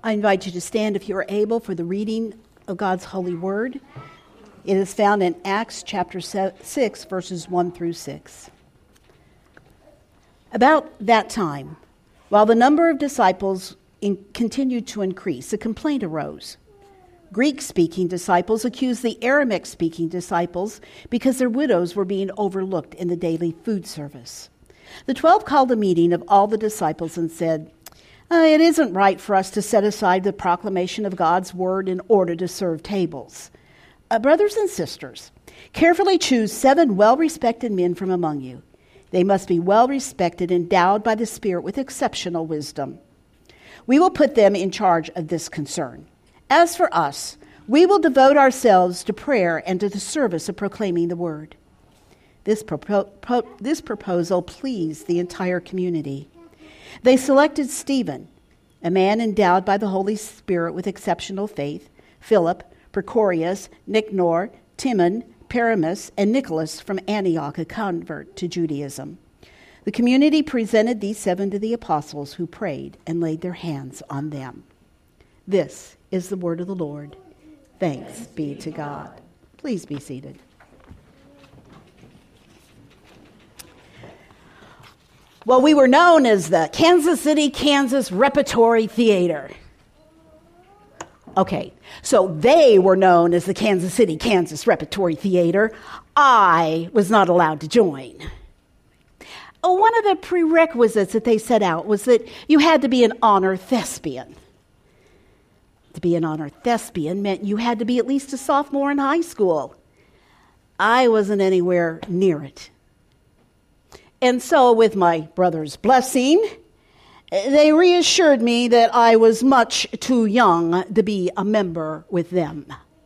I invite you to stand if you are able for the reading of God's holy word. It is found in Acts chapter 6, verses 1 through 6. About that time, while the number of disciples continued to increase, a complaint arose. Greek-speaking disciples accused the Aramaic-speaking disciples because their widows were being overlooked in the daily food service. The 12 called a meeting of all the disciples and said, "It isn't right for us to set aside the proclamation of God's word in order to serve tables. Brothers and sisters, carefully choose 7 well-respected men from among you. They must be well-respected, endowed by the Spirit with exceptional wisdom. We will put them in charge of this concern. As for us, we will devote ourselves to prayer and to the service of proclaiming the word." This proposal pleased the entire community. They selected Stephen, a man endowed by the Holy Spirit with exceptional faith, Philip, Prochorus, Nicanor, Timon, Paramus, and Nicholas from Antioch, a convert to Judaism. The community presented these 7 to the apostles, who prayed and laid their hands on them. This is the word of the Lord. Thanks be to God. Please be seated. Well, we were known as the Kansas City, Kansas Repertory Theater. Okay, so they were known as the Kansas City, Kansas Repertory Theater. I was not allowed to join. One of the prerequisites that they set out was that you had to be an honor thespian. To be an honor thespian meant you had to be at least a sophomore in high school. I wasn't anywhere near it. And so, with my brother's blessing, they reassured me that I was much too young to be a member with them.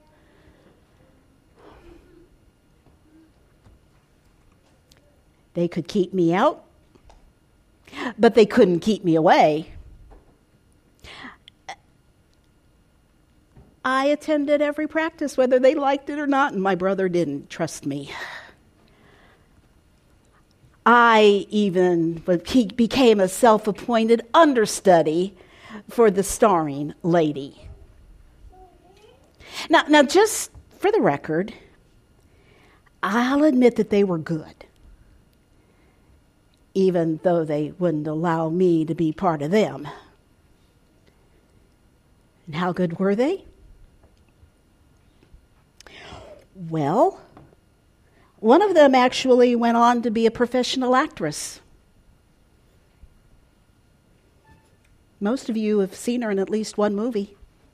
They could keep me out, but they couldn't keep me away. I attended every practice, whether they liked it or not, and my brother didn't, trust me. He became a self-appointed understudy for the starring lady. Now, just for the record, I'll admit that they were good, even though they wouldn't allow me to be part of them. And how good were they? Well, one of them actually went on to be a professional actress. Most of you have seen her in at least one movie.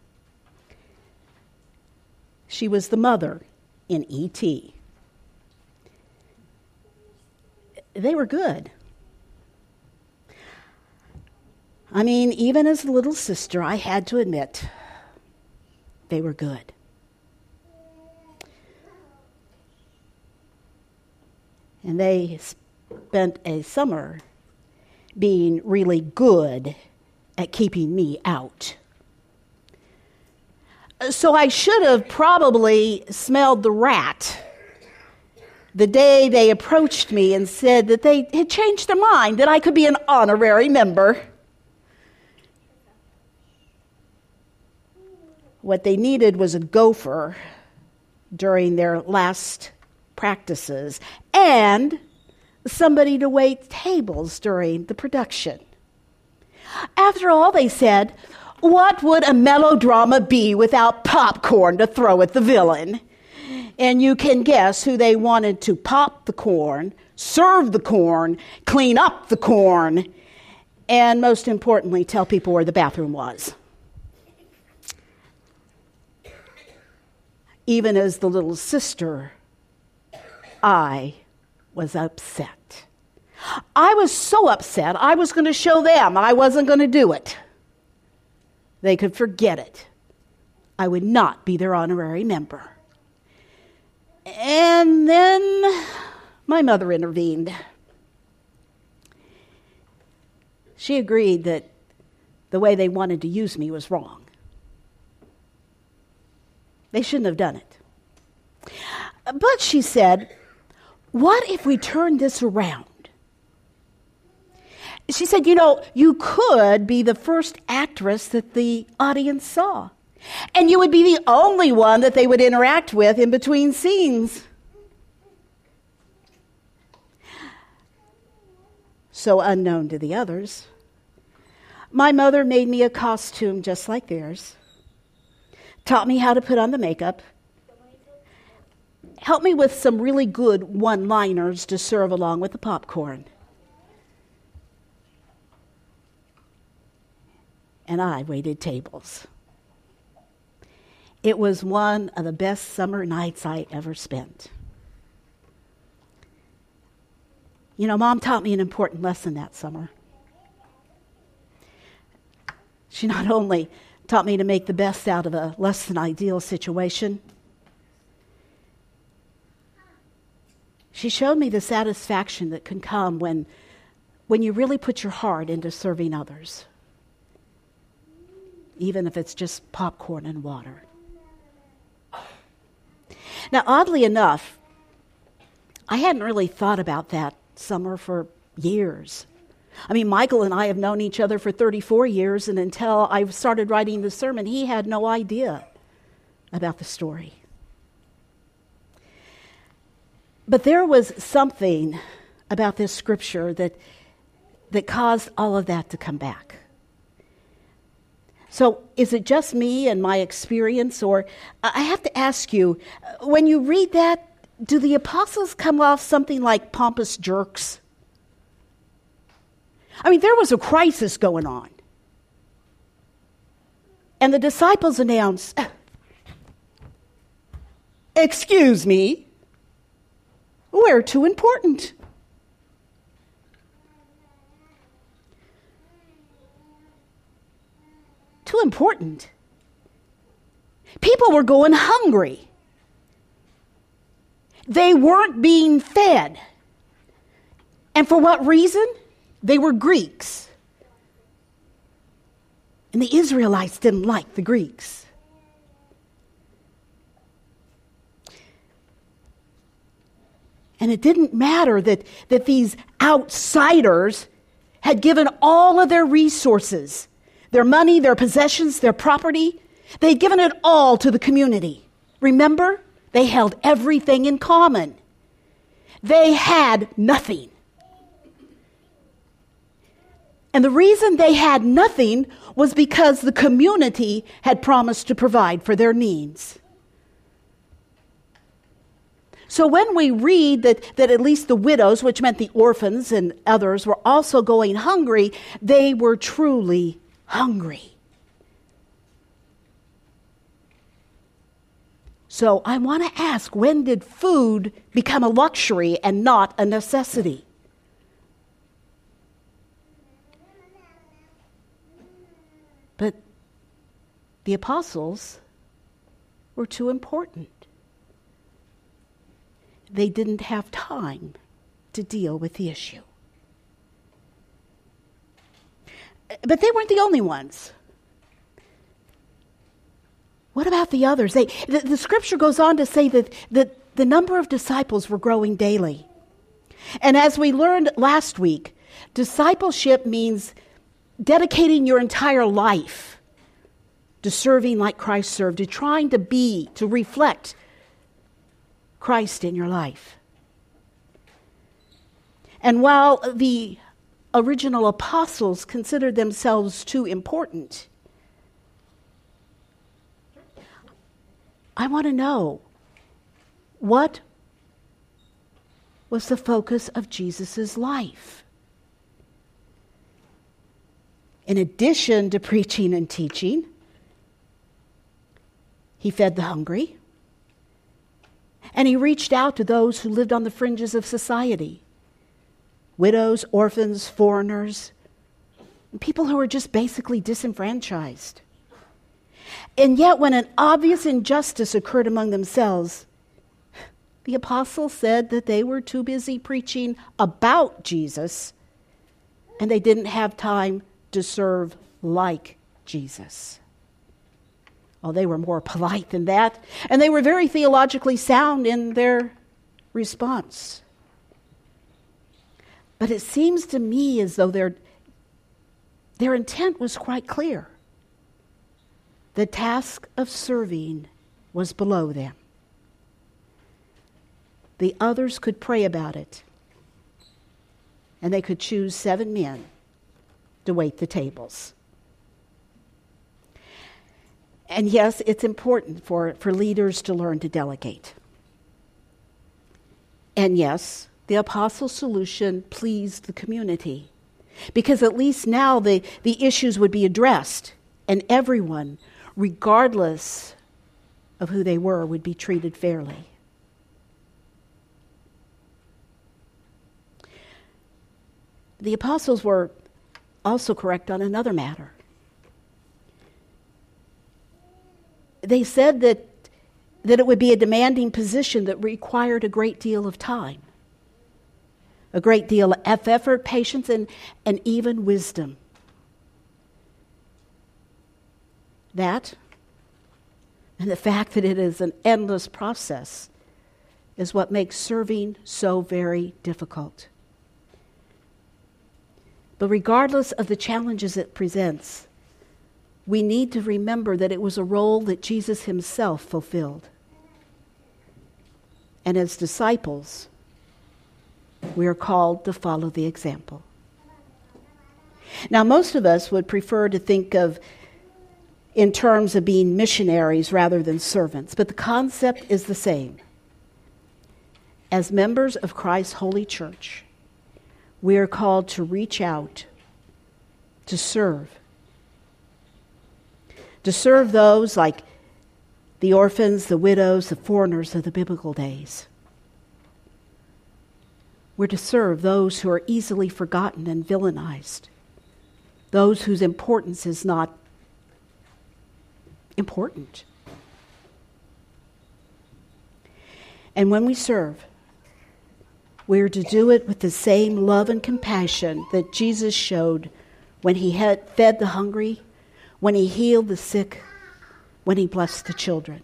She was the mother in E.T. They were good. I mean, even as a little sister, I had to admit, they were good. And they spent a summer being really good at keeping me out. So I should have probably smelled the rat the day they approached me and said that they had changed their mind, that I could be an honorary member. What they needed was a gopher during their last practices and somebody to wait tables during the production. After all, they said, what would a melodrama be without popcorn to throw at the villain? And you can guess who they wanted to pop the corn, serve the corn, clean up the corn, and most importantly, tell people where the bathroom was. Even as the little sister, I was upset. I was so upset, I was going to show them I wasn't going to do it. They could forget it. I would not be their honorary member. And then my mother intervened. She agreed that the way they wanted to use me was wrong. They shouldn't have done it. But she said, what if we turn this around She said, you could be the first actress that the audience saw. And you would be the only one that they would interact with in between scenes. So unknown to the others, my mother made me a costume just like theirs, taught me how to put on the makeup, helped me with some really good one-liners to serve along with the popcorn. And I waited tables. It was one of the best summer nights I ever spent. Mom taught me an important lesson that summer. She not only taught me to make the best out of a less than ideal situation, she showed me the satisfaction that can come when you really put your heart into serving others, even if it's just popcorn and water. Now, oddly enough, I hadn't really thought about that summer for years. Michael and I have known each other for 34 years, and until I started writing the sermon, he had no idea about the story. But there was something about this scripture that caused all of that to come back. So is it just me and my experience, or I have to ask you, when you read that, do the apostles come off something like pompous jerks? There was a crisis going on. And the disciples announce, "Excuse me, we're too important." Too important. People were going hungry. They weren't being fed. And for what reason? They were Greeks. And the Israelites didn't like the Greeks. And it didn't matter that these outsiders had given all of their resources, their money, their possessions, their property. They had given it all to the community. Remember? They held everything in common. They had nothing. And the reason they had nothing was because the community had promised to provide for their needs. So when we read that at least the widows, which meant the orphans and others, were also going hungry, they were truly hungry. So I want to ask, when did food become a luxury and not a necessity? But the apostles were too important. They didn't have time to deal with the issue. But they weren't the only ones. What about the others? The scripture goes on to say that the number of disciples were growing daily. And as we learned last week, discipleship means dedicating your entire life to serving like Christ served, to trying to reflect Christ in your life. And while the original apostles considered themselves too important, I want to know, what was the focus of Jesus' life? In addition to preaching and teaching, he fed the hungry, and he reached out to those who lived on the fringes of society. Widows, orphans, foreigners, people who were just basically disenfranchised. And yet, when an obvious injustice occurred among themselves, the apostles said that they were too busy preaching about Jesus, and they didn't have time to serve like Jesus. Oh, they were more polite than that, and they were very theologically sound in their response. But it seems to me as though their Their intent was quite clear. The task of serving was below them. The others could pray about it, and they could choose 7 men to wait the tables. And yes, it's important for leaders to learn to delegate. And yes, the apostles' solution pleased the community, because at least now the issues would be addressed, and everyone, regardless of who they were, would be treated fairly. The apostles were also correct on another matter. They said that it would be a demanding position that required a great deal of time, a great deal of effort, patience, and even wisdom. That, and the fact that it is an endless process, is what makes serving so very difficult. But regardless of the challenges it presents, we need to remember that it was a role that Jesus himself fulfilled. And as disciples, we are called to follow the example. Now, most of us would prefer to think of in terms of being missionaries rather than servants, but the concept is the same. As members of Christ's holy church, we are called to reach out, to serve those like the orphans, the widows, the foreigners of the biblical days. We're to serve those who are easily forgotten and villainized, those whose importance is not important. And when we serve, we are to do it with the same love and compassion that Jesus showed when he had fed the hungry, when he healed the sick, when he blessed the children.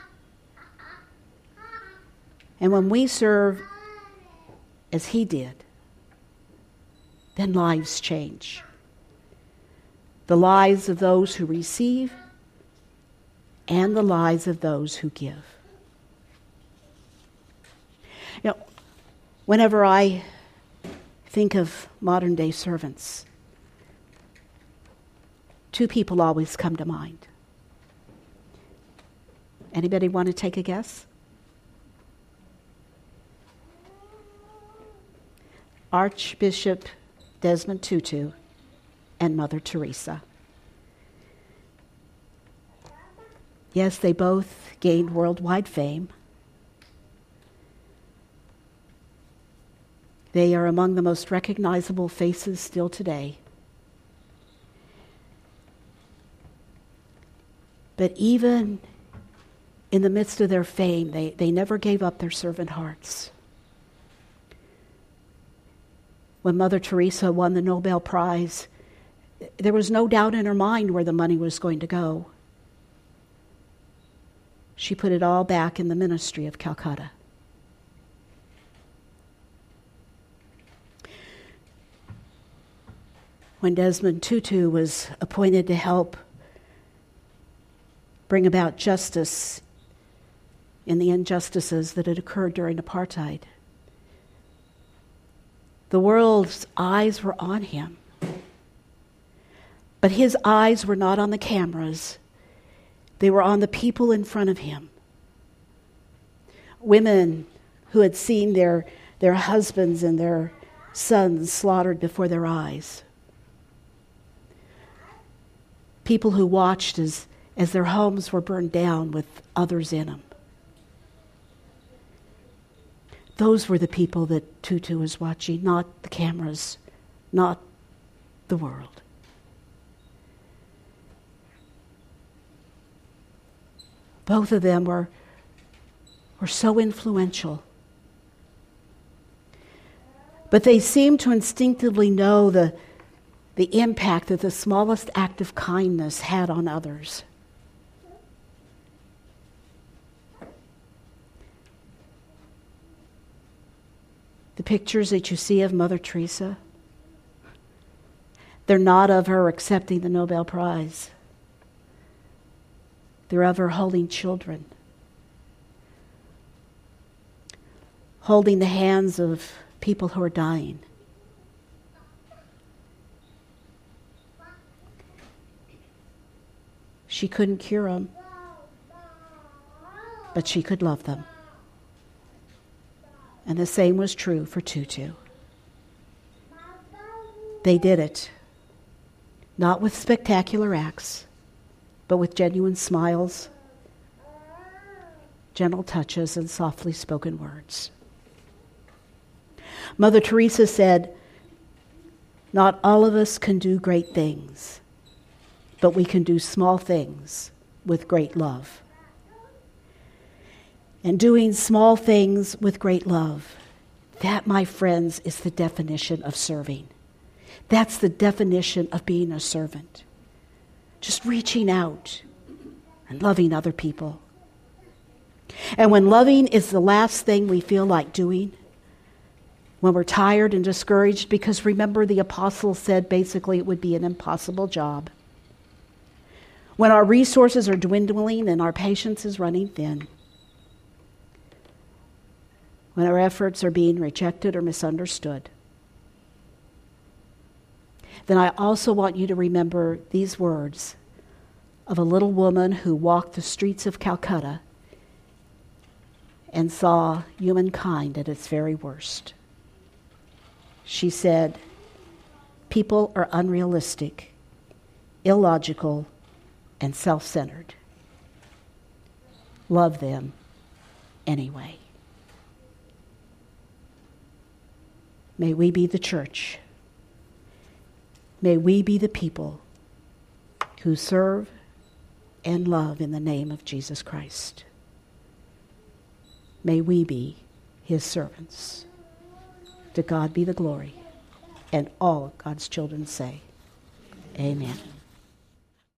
And when we serve as he did, then lives change. The lives of those who receive and the lives of those who give. You know, whenever I think of modern day servants, 2 people always come to mind. Anybody want to take a guess? Archbishop Desmond Tutu and Mother Teresa. Yes, they both gained worldwide fame. They are among the most recognizable faces still today. But even in the midst of their fame, they never gave up their servant hearts. When Mother Teresa won the Nobel Prize, there was no doubt in her mind where the money was going to go. She put it all back in the ministry of Calcutta. When Desmond Tutu was appointed to help bring about justice in the injustices that had occurred during apartheid, the world's eyes were on him. But his eyes were not on the cameras. They were on the people in front of him. Women who had seen their husbands and their sons slaughtered before their eyes. People who watched as their homes were burned down with others in them. Those were the people that Tutu was watching, not the cameras, not the world. Both of them were so influential. But they seemed to instinctively know the impact that the smallest act of kindness had on others. The pictures that you see of Mother Teresa, They're not of her accepting the Nobel Prize. They're of her holding children, holding the hands of people who are dying. She couldn't cure them, but she could love them. And the same was true for Tutu. They did it, not with spectacular acts, but with genuine smiles, gentle touches, and softly spoken words. Mother Teresa said, "Not all of us can do great things, but we can do small things with great love." And doing small things with great love, that, my friends, is the definition of serving. That's the definition of being a servant. Just reaching out and loving other people. And when loving is the last thing we feel like doing, when we're tired and discouraged, because remember the apostle said basically it would be an impossible job. When our resources are dwindling and our patience is running thin. When our efforts are being rejected or misunderstood. Then I also want you to remember these words of a little woman who walked the streets of Calcutta and saw humankind at its very worst. She said, "People are unrealistic, illogical, and self-centered. Love them anyway." May we be the church. May we be the people who serve and love in the name of Jesus Christ. May we be his servants. To God be the glory. And all God's children say, amen.